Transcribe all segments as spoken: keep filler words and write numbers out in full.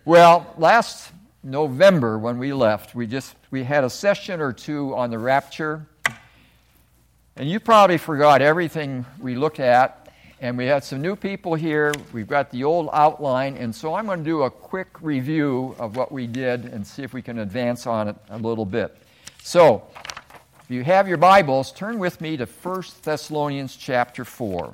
Well, last November when we left, we just we had a session or two on the rapture, and you probably forgot everything we looked at, and we had some new people here. We've got the old outline, and so I'm going to do a quick review of what we did and see if we can advance on it a little bit. So, if you have your Bibles, turn with me to First Thessalonians chapter four.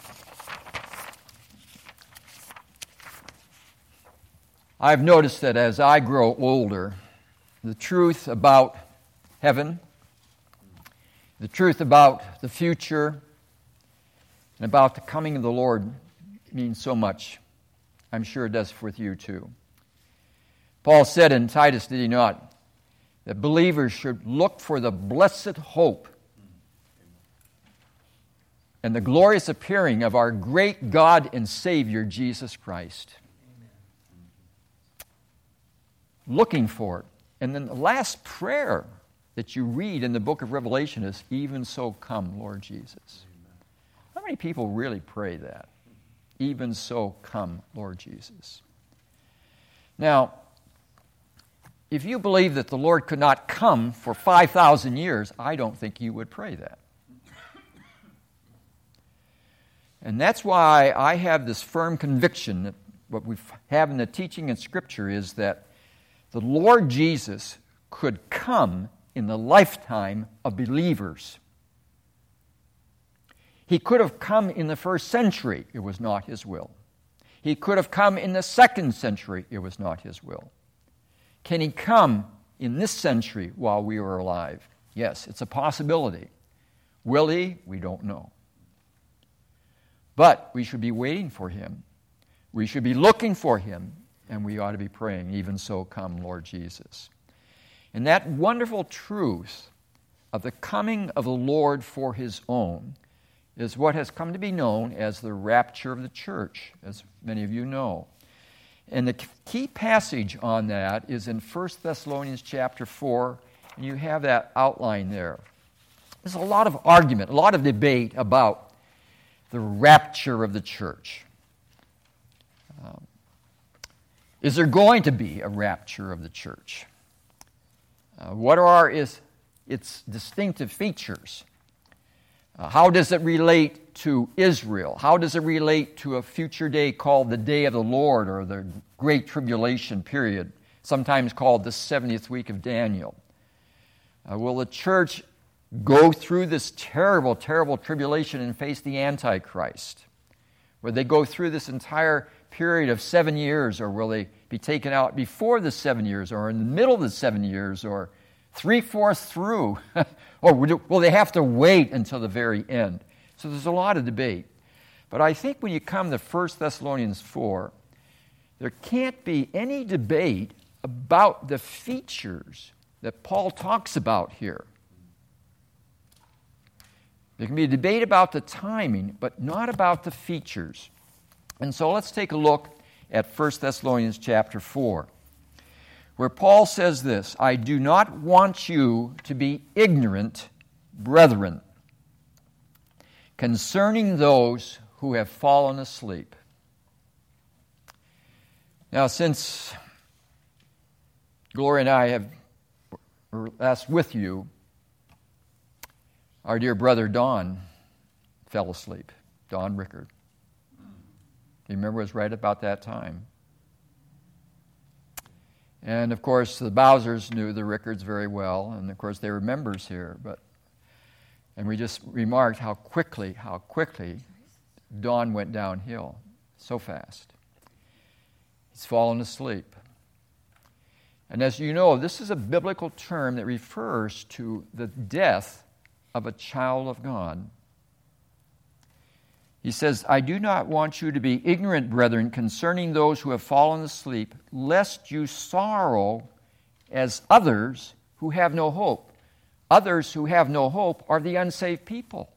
I've noticed that as I grow older, the truth about heaven, the truth about the future, and about the coming of the Lord means so much. I'm sure it does with you too. Paul said in Titus, did he not, that believers should look for the blessed hope and the glorious appearing of our great God and Savior, Jesus Christ. Looking for it. And then the last prayer that you read in the book of Revelation is, even so come, Lord Jesus. Amen. How many people really pray that? Even so come, Lord Jesus. Now, if you believe that the Lord could not come for five thousand years, I don't think you would pray that. And that's why I have this firm conviction that what we have in the teaching in Scripture is that the Lord Jesus could come in the lifetime of believers. He could have come in the first century. It was not His will. He could have come in the second century. It was not His will. Can He come in this century while we are alive? Yes, it's a possibility. Will He? We don't know. But we should be waiting for Him. We should be looking for Him. And we ought to be praying, even so come, Lord Jesus. And that wonderful truth of the coming of the Lord for His own is what has come to be known as the rapture of the church, as many of you know. And the key passage on that is in First Thessalonians chapter four, and you have that outline there. There's a lot of argument, a lot of debate about the rapture of the church. Um, Is there going to be a rapture of the church? Uh, what are is, its distinctive features? Uh, how does it relate to Israel? How does it relate to a future day called the Day of the Lord or the Great Tribulation period, sometimes called the seventieth week of Daniel? Uh, will the church go through this terrible, terrible tribulation and face the Antichrist? Will they go through this entire period of seven years, or will they be taken out before the seven years, or in the middle of the seven years, or three-fourths through? Or will they have to wait until the very end? So there's a lot of debate. But I think when you come to First Thessalonians four, there can't be any debate about the features that Paul talks about here. There can be a debate about the timing, but not about the features. And so let's take a look at First Thessalonians chapter four, where Paul says this, I do not want you to be ignorant, brethren, concerning those who have fallen asleep. Now, since Gloria and I have were last with you, our dear brother Don fell asleep, Don Rickard. You remember it was right about that time. And of course, the Bowsers knew the Rickards very well, and of course they were members here. But and we just remarked how quickly, how quickly Don went downhill, so fast. He's fallen asleep. And as you know, this is a biblical term that refers to the death of a child of God. He says, I do not want you to be ignorant, brethren, concerning those who have fallen asleep, lest you sorrow as others who have no hope. Others who have no hope are the unsaved people.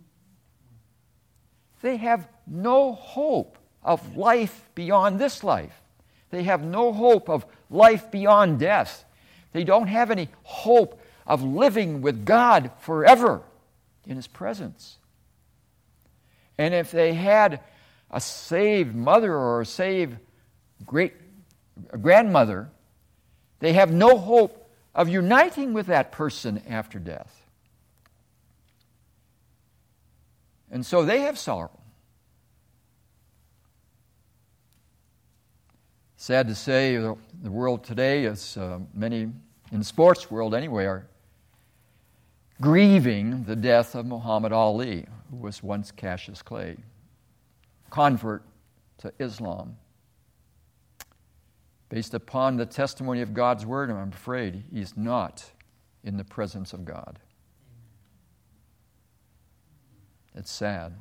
They have no hope of life beyond this life. They have no hope of life beyond death. They don't have any hope of living with God forever in His presence. And if they had a saved mother or a saved great a grandmother, they have no hope of uniting with that person after death. And so they have sorrow. Sad to say, the world today, as uh, many in the sports world anyway, are grieving the death of Muhammad Ali, who was once Cassius Clay, convert to Islam. Based upon the testimony of God's word, I'm afraid he's not in the presence of God. It's sad.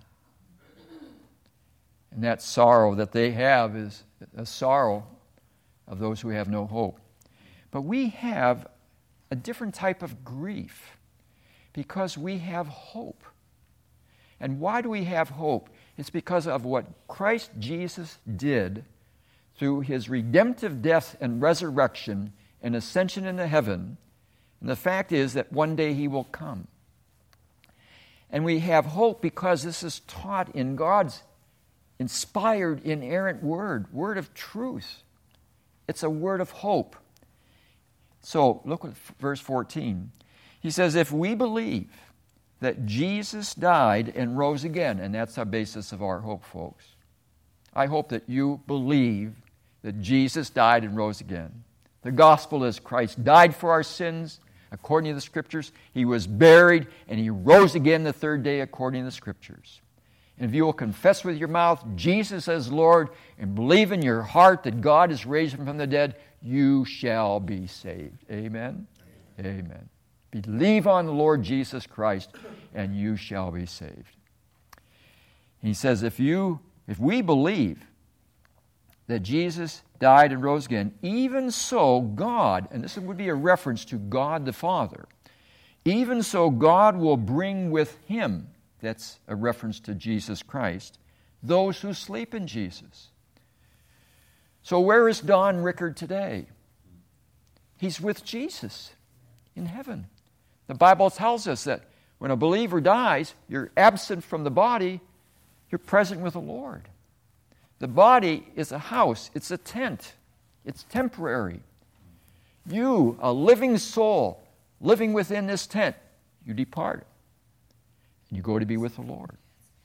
And that sorrow that they have is a sorrow of those who have no hope. But we have a different type of grief because we have hope. And why do we have hope? It's because of what Christ Jesus did through his redemptive death and resurrection and ascension into heaven. And the fact is that one day he will come. And we have hope because this is taught in God's inspired, inerrant word, word of truth. It's a word of hope. So look at verse fourteen. He says, if we believe that Jesus died and rose again, and that's the basis of our hope, folks. I hope that you believe that Jesus died and rose again. The gospel is Christ died for our sins, according to the Scriptures. He was buried, and he rose again the third day, according to the Scriptures. And if you will confess with your mouth Jesus as Lord and believe in your heart that God has raised him from the dead, you shall be saved. Amen? Amen. Amen. Believe on the Lord Jesus Christ, and you shall be saved. He says, if you, if we believe that Jesus died and rose again, even so God, and this would be a reference to God the Father, even so God will bring with him, that's a reference to Jesus Christ, those who sleep in Jesus. So where is Don Rickard today? He's with Jesus in heaven. The Bible tells us that when a believer dies, you're absent from the body, you're present with the Lord. The body is a house, it's a tent, it's temporary. You, a living soul, living within this tent, you depart. And you go to be with the Lord.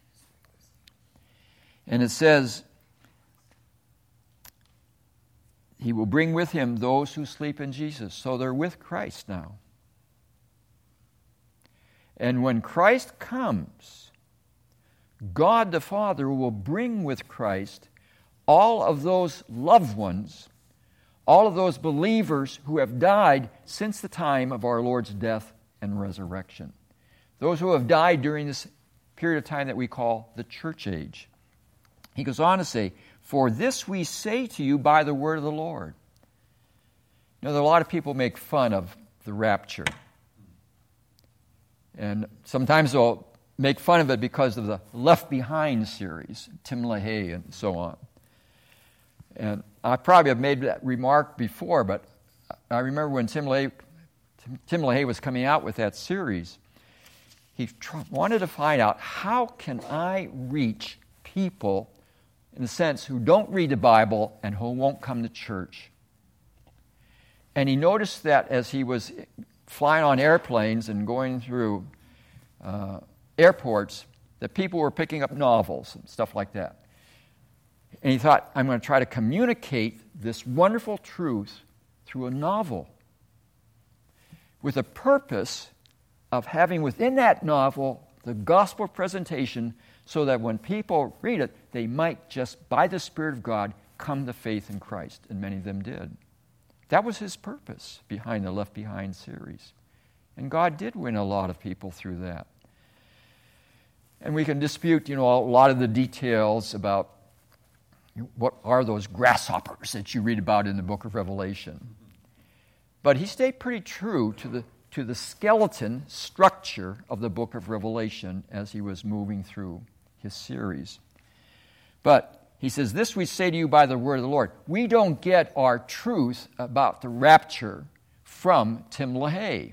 And it says, he will bring with him those who sleep in Jesus. So they're with Christ now. And when Christ comes, God the Father will bring with Christ all of those loved ones, all of those believers who have died since the time of our Lord's death and resurrection. Those who have died during this period of time that we call the church age. He goes on to say, for this we say to you by the word of the Lord. You know, there are a lot of people make fun of the rapture. And sometimes they'll make fun of it because of the Left Behind series, Tim LaHaye and so on. And I probably have made that remark before, but I remember when Tim LaHaye, Tim LaHaye was coming out with that series, he tr- wanted to find out, how can I reach people, in a sense, who don't read the Bible and who won't come to church? And he noticed that as he was flying on airplanes and going through uh, airports, that people were picking up novels and stuff like that. And he thought, I'm going to try to communicate this wonderful truth through a novel with a purpose of having within that novel the gospel presentation so that when people read it, they might just, by the Spirit of God, come to faith in Christ. And many of them did. That was his purpose behind the Left Behind series. And God did win a lot of people through that. And we can dispute, you know, a lot of the details about what are those grasshoppers that you read about in the book of Revelation. But he stayed pretty true to the to the skeleton structure of the book of Revelation as he was moving through his series. But he says, this we say to you by the word of the Lord. We don't get our truth about the rapture from Tim LaHaye.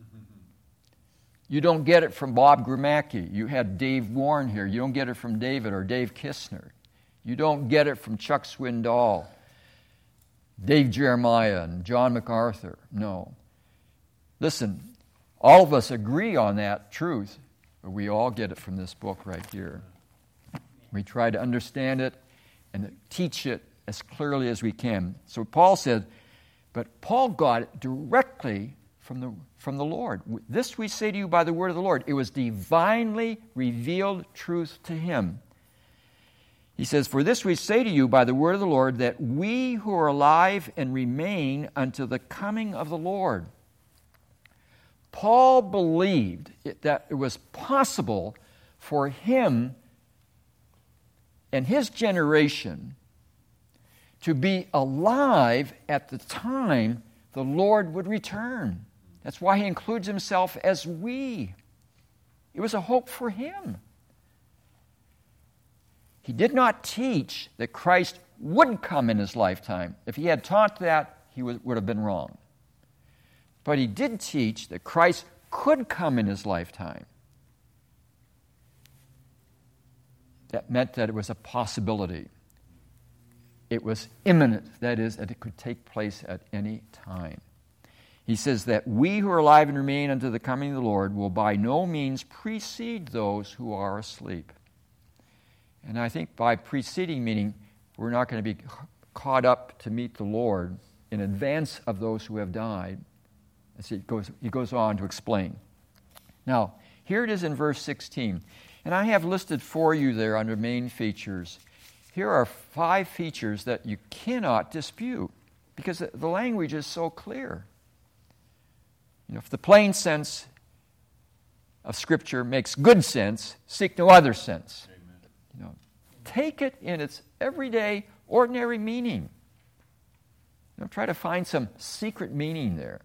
You don't get it from Bob Gromacki. You had Dave Warren here. You don't get it from David or Dave Kistner. You don't get it from Chuck Swindoll. Dave Jeremiah and John MacArthur. No. Listen, all of us agree on that truth, but we all get it from this book right here. We try to understand it and teach it as clearly as we can. So Paul said, but Paul got it directly from the, from the Lord. This we say to you by the word of the Lord. It was divinely revealed truth to him. He says, for this we say to you by the word of the Lord, that we who are alive and remain until the coming of the Lord. Paul believed it, that it was possible for him and his generation to be alive at the time the Lord would return. That's why he includes himself as we. It was a hope for him. He did not teach that Christ would come in his lifetime. If he had taught that, he would, would have been wrong. But he did teach that Christ could come in his lifetime. That meant that it was a possibility. It was imminent, that is, that it could take place at any time. He says that we who are alive and remain unto the coming of the Lord will by no means precede those who are asleep. And I think by preceding, meaning we're not going to be caught up to meet the Lord in advance of those who have died. As he goes, he goes on to explain. Now, here it is in verse sixteen. And I have listed for you there under main features. Here are five features that you cannot dispute because the language is so clear. You know, if the plain sense of Scripture makes good sense, seek no other sense. Amen. You know, take it in its everyday, ordinary meaning. Don't try to find some secret meaning there.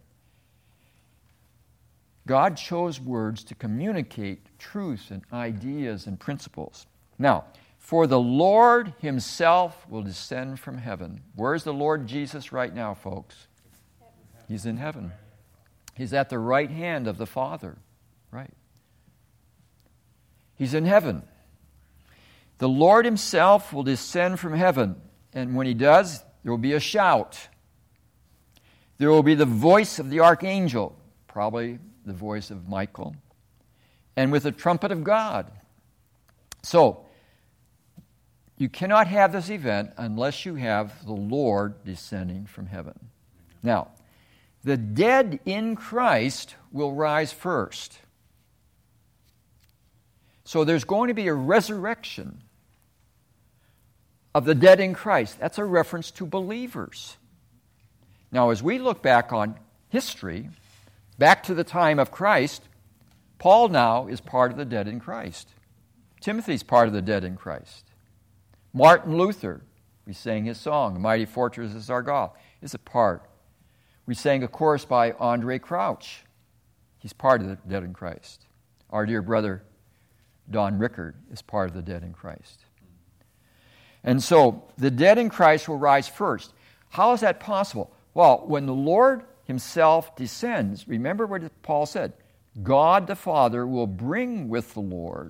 God chose words to communicate truths and ideas and principles. Now, for the Lord himself will descend from heaven. Where's the Lord Jesus right now, folks? He's in heaven. He's at the right hand of the Father. Right. He's in heaven. The Lord himself will descend from heaven. And when he does, there will be a shout. There will be the voice of the archangel, probably the voice of Michael, and with the trumpet of God. So, you cannot have this event unless you have the Lord descending from heaven. Now, the dead in Christ will rise first. So there's going to be a resurrection of the dead in Christ. That's a reference to believers. Now, as we look back on history, back to the time of Christ, Paul now is part of the dead in Christ. Timothy's part of the dead in Christ. Martin Luther, we sang his song, Mighty Fortress is Our God, is a part. We sang a chorus by Andre Crouch. He's part of the dead in Christ. Our dear brother, Don Rickard, is part of the dead in Christ. And so, the dead in Christ will rise first. How is that possible? Well, when the Lord himself descends, remember what Paul said, God the Father will bring with the Lord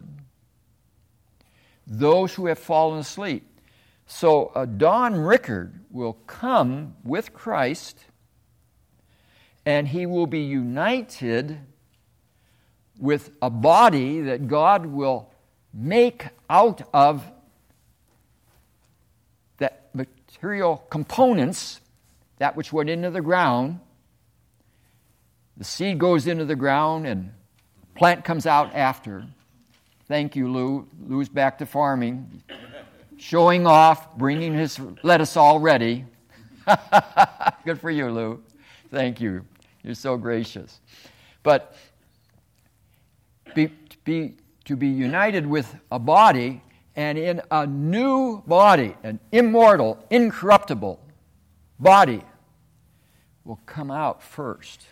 those who have fallen asleep. So uh, Don Rickard will come with Christ, and he will be united with a body that God will make out of the material components, that which went into the ground. The seed goes into the ground and plant comes out after. Thank you, Lou. Lou's back to farming. Showing off, bringing his lettuce all ready. Good for you, Lou. Thank you. You're so gracious. But be, be, to be united with a body, and in a new body, an immortal, incorruptible body, will come out first.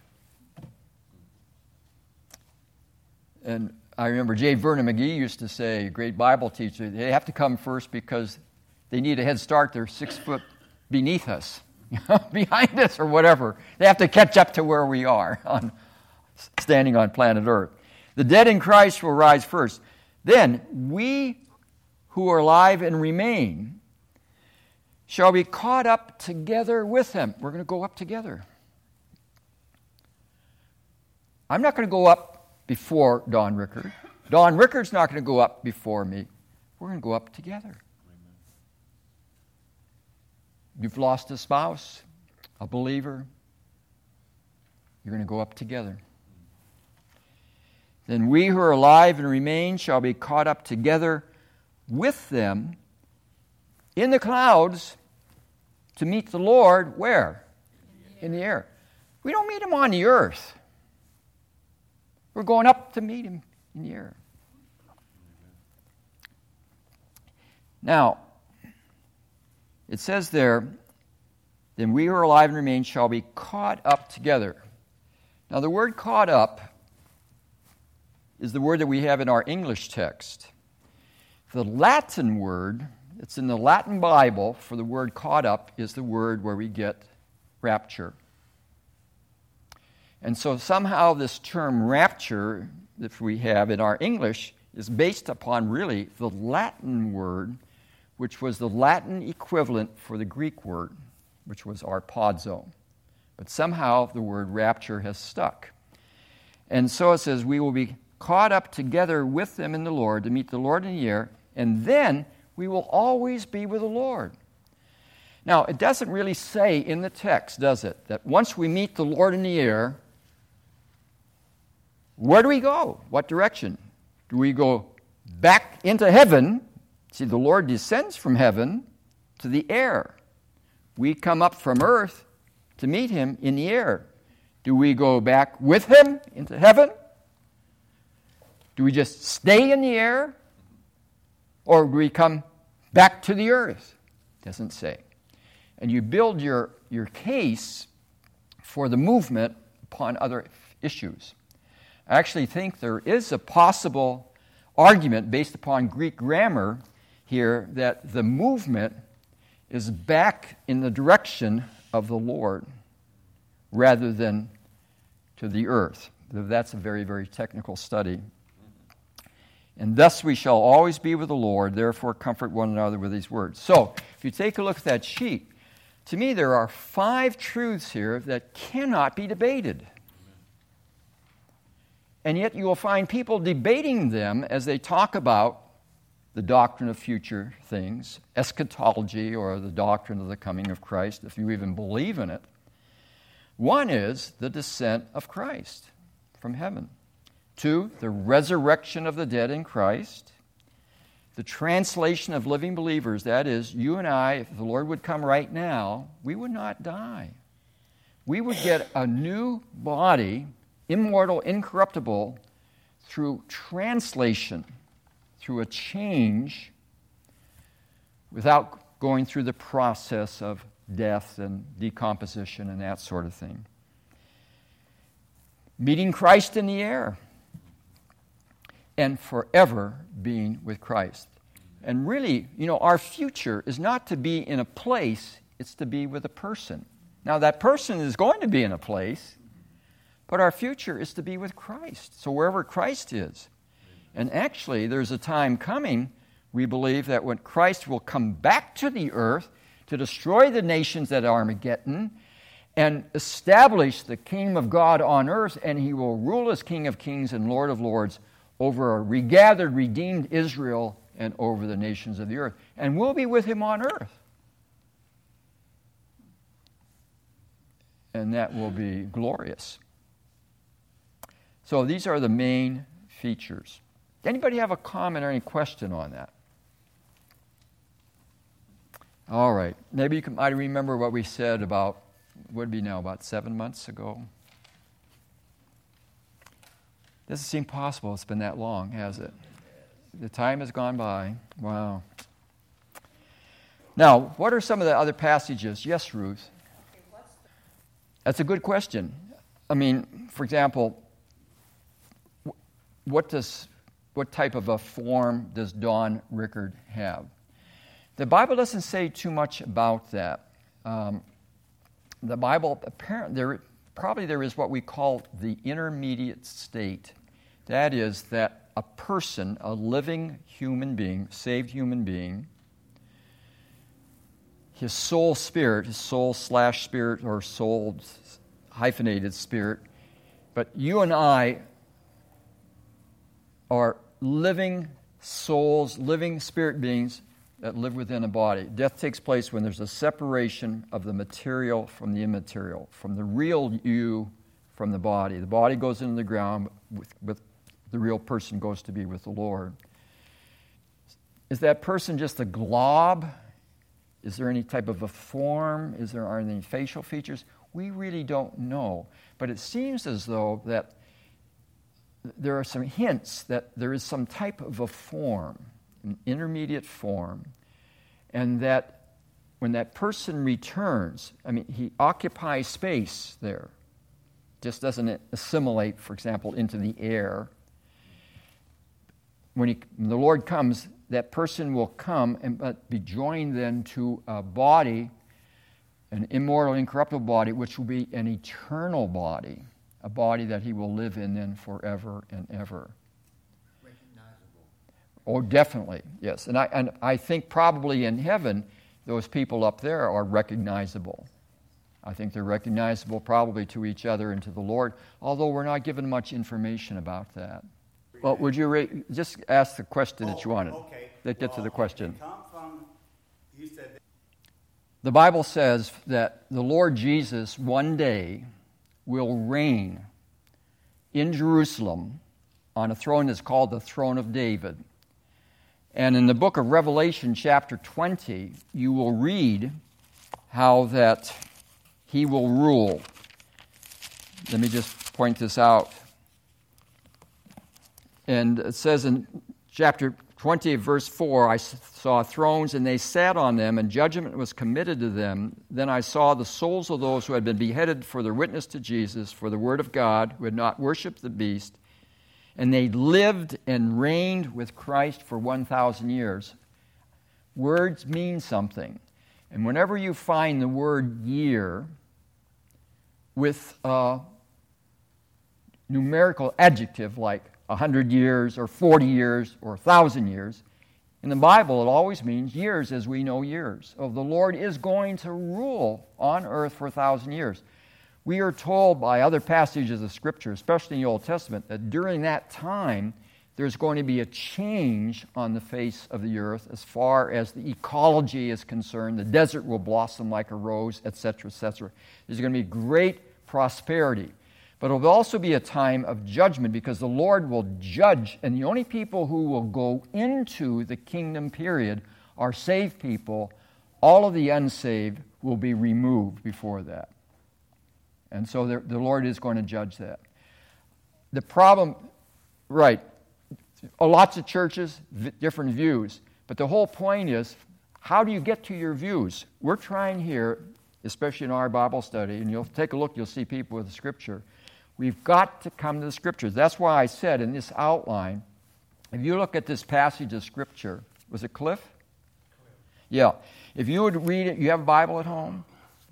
And I remember J. Vernon McGee used to say, a great Bible teacher, they have to come first because they need a head start. They're six foot beneath us, behind us or whatever. They have to catch up to where we are on standing on planet Earth. The dead in Christ will rise first. Then we who are alive and remain shall be caught up together with him. We're going to go up together. I'm not going to go up before Don Rickard. Don Rickard's not going to go up before me. We're going to go up together. You've lost a spouse, a believer. You're going to go up together. Then we who are alive and remain shall be caught up together with them in the clouds to meet the Lord. Where? In the air. We don't meet him on the earth. We're going up to meet him in the air. Now, it says there, then we who are alive and remain shall be caught up together. Now, the word caught up is the word that we have in our English text. The Latin word, it's in the Latin Bible for the word caught up, is the word where we get rapture. And so somehow this term rapture that we have in our English is based upon really the Latin word, which was the Latin equivalent for the Greek word, which was arpazo. But somehow the word rapture has stuck. And so it says, we will be caught up together with them in the Lord to meet the Lord in the air, and then we will always be with the Lord. Now, it doesn't really say in the text, does it, that once we meet the Lord in the air, where do we go? What direction? Do we go back into heaven? See, the Lord descends from heaven to the air. We come up from earth to meet him in the air. Do we go back with him into heaven? Do we just stay in the air? Or do we come back to the earth? Doesn't say. And you build your, your case for the movement upon other issues. I actually think there is a possible argument based upon Greek grammar here that the movement is back in the direction of the Lord rather than to the earth. That's a very, very technical study. And thus we shall always be with the Lord, therefore comfort one another with these words. So, if you take a look at that sheet, to me there are five truths here that cannot be debated. And yet you will find people debating them as they talk about the doctrine of future things, eschatology, or the doctrine of the coming of Christ, if you even believe in it. One is the descent of Christ from heaven. Two, the resurrection of the dead in Christ. The translation of living believers, that is, you and I, if the Lord would come right now, we would not die. We would get a new body, immortal, incorruptible, through translation, through a change, without going through the process of death and decomposition and that sort of thing. Meeting Christ in the air, and forever being with Christ. And really, you know, our future is not to be in a place, it's to be with a person. Now, that person is going to be in a place, but our future is to be with Christ. So wherever Christ is. And actually, there's a time coming, we believe, that when Christ will come back to the earth to destroy the nations at Armageddon and establish the kingdom of God on earth, and he will rule as King of Kings and Lord of Lords over a regathered, redeemed Israel and over the nations of the earth. And we'll be with him on earth. And that will be glorious. So these are the main features. Anybody have a comment or any question on that? All right. Maybe you can, I remember what we said about, what would it be now, about seven months ago? Doesn't seem possible it's been that long, has it? The time has gone by. Wow. Now, what are some of the other passages? Yes, Ruth? That's a good question. I mean, for example, what does what type of a form does Don Rickard have? The Bible doesn't say too much about that. Um, the Bible, apparently, there probably there is what we call the intermediate state. That is that a person, a living human being, saved human being, his soul spirit, his soul slash spirit or soul hyphenated spirit. But you and I are living souls, living spirit beings that live within a body. Death takes place when there's a separation of the material from the immaterial, from the real you from the body. The body goes into the ground, with, with the real person goes to be with the Lord. Is that person just a glob? Is there any type of a form? Is there, are there any facial features? We really don't know. But it seems as though that there are some hints that there is some type of a form, an intermediate form, and that when that person returns, I mean, he occupies space there, just doesn't assimilate, for example, into the air. When, he, when the Lord comes, that person will come and but be joined then to a body, an immortal, incorruptible body, which will be an eternal body, a body that he will live in then forever and ever. Recognizable. Oh, definitely, yes. And I, and I think probably in heaven, those people up there are recognizable. I think they're recognizable probably to each other and to the Lord, although we're not given much information about that. Well, would you ra- just ask the question oh, that you wanted? Okay. Let's get well, to the question. Come from, you said that The Bible says that the Lord Jesus one day will reign in Jerusalem on a throne that's called the throne of David. And in the book of Revelation, chapter twenty, you will read how that he will rule. Let me just point this out. And it says in chapter twenty, verse four, I saw thrones, and they sat on them, and judgment was committed to them. Then I saw the souls of those who had been beheaded for their witness to Jesus, for the word of God, who had not worshipped the beast. And they lived and reigned with Christ for one thousand years. Words mean something. And whenever you find the word year with a numerical adjective like one hundred years or forty years or one thousand years, in the Bible it always means years as we know years. Oh, the Lord is going to rule on earth for one thousand years. We are told by other passages of Scripture, especially in the Old Testament, that during that time there's going to be a change on the face of the earth as far as the ecology is concerned. The desert will blossom like a rose, et cetera, et cetera. There's going to be great prosperity. But it will also be a time of judgment because the Lord will judge, and the only people who will go into the kingdom period are saved people. All of the unsaved will be removed before that. And so the, the Lord is going to judge that. The problem, right, lots of churches, v- different views, but the whole point is, how do you get to your views? We're trying here, especially in our Bible study, and you'll take a look, you'll see people with the Scripture. We've got to come to the Scriptures. That's why I said in this outline, if you look at this passage of Scripture, was it Cliff? Cliff. Yeah. If you would read it, you have a Bible at home?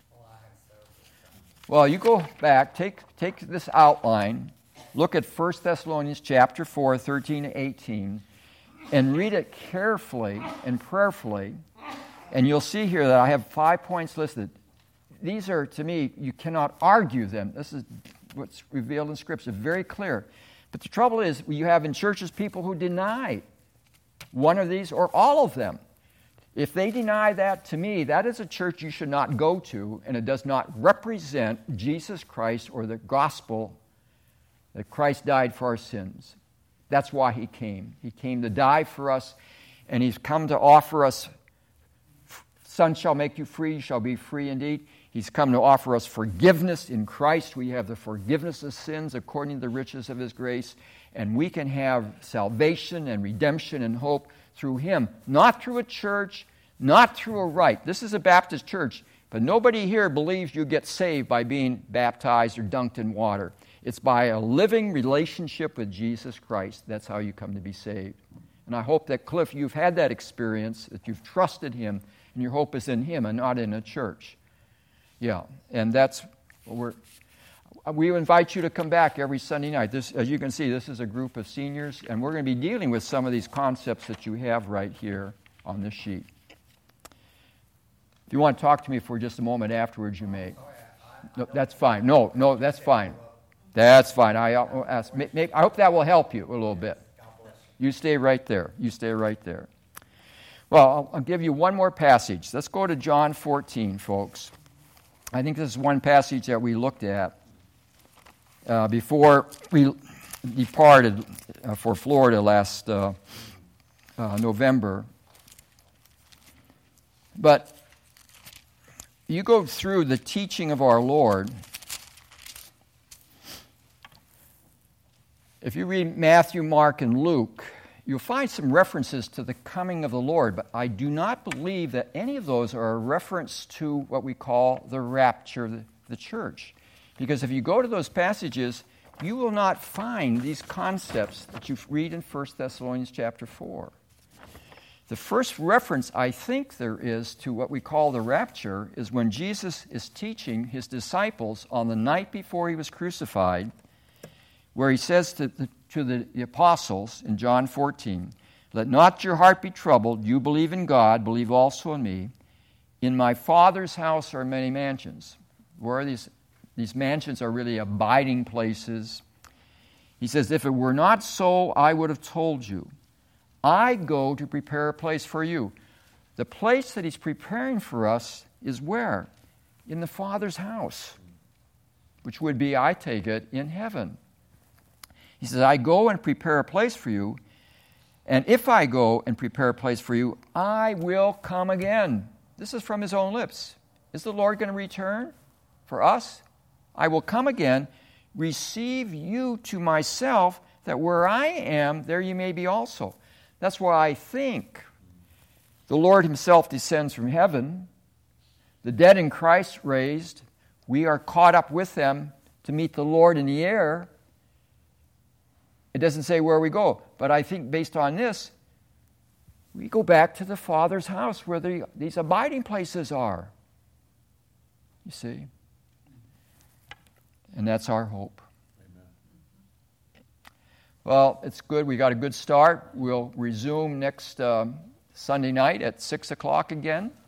Well, you go back, take, take this outline, look at First Thessalonians chapter four, thirteen to eighteen, and read it carefully and prayerfully, and you'll see here that I have five points listed. These are, to me, you cannot argue them. This is what's revealed in Scripture, very clear. But the trouble is, you have in churches people who deny one of these or all of them. If they deny that, to me, that is a church you should not go to, and it does not represent Jesus Christ or the gospel that Christ died for our sins. That's why he came. He came to die for us, and he's come to offer us, Son shall make you free, you shall be free indeed. He's come to offer us forgiveness in Christ. We have the forgiveness of sins according to the riches of his grace, and we can have salvation and redemption and hope through him, not through a church, not through a rite. This is a Baptist church, but nobody here believes you get saved by being baptized or dunked in water. It's by a living relationship with Jesus Christ. That's how you come to be saved. And I hope that, Cliff, you've had that experience, that you've trusted him, and your hope is in him and not in a church. Yeah, and that's what we're... We invite you to come back every Sunday night. This, as you can see, this is a group of seniors, and we're going to be dealing with some of these concepts that you have right here on this sheet. If you want to talk to me for just a moment afterwards, you may. No, that's fine. No, no, that's fine. That's fine. I, I'll ask, maybe, I hope that will help you a little bit. You stay right there. You stay right there. Well, I'll, I'll give you one more passage. Let's go to John fourteen, folks. I think this is one passage that we looked at uh, before we departed uh, for Florida last uh, uh, November. But you go through the teaching of our Lord. If you read Matthew, Mark, and Luke, you'll find some references to the coming of the Lord, but I do not believe that any of those are a reference to what we call the rapture of the church. Because if you go to those passages, you will not find these concepts that you read in First Thessalonians chapter four. The first reference I think there is to what we call the rapture is when Jesus is teaching his disciples on the night before he was crucified, where he says to the, to the apostles in John fourteen, "Let not your heart be troubled. You believe in God, believe also in me. In my Father's house are many mansions." Where are these? These mansions are really abiding places. He says, "If it were not so, I would have told you. I go to prepare a place for you." The place that he's preparing for us is where? In the Father's house, which would be, I take it, in heaven. He says, "I go and prepare a place for you, and if I go and prepare a place for you, I will come again." This is from his own lips. Is the Lord going to return for us? "I will come again, receive you to myself, that where I am, there you may be also." That's why I think the Lord himself descends from heaven, the dead in Christ raised, we are caught up with them to meet the Lord in the air. It doesn't say where we go, but I think based on this, we go back to the Father's house where the, these abiding places are. You see? And that's our hope. Well, it's good. We got a good start. We'll resume next uh, Sunday night at six o'clock again.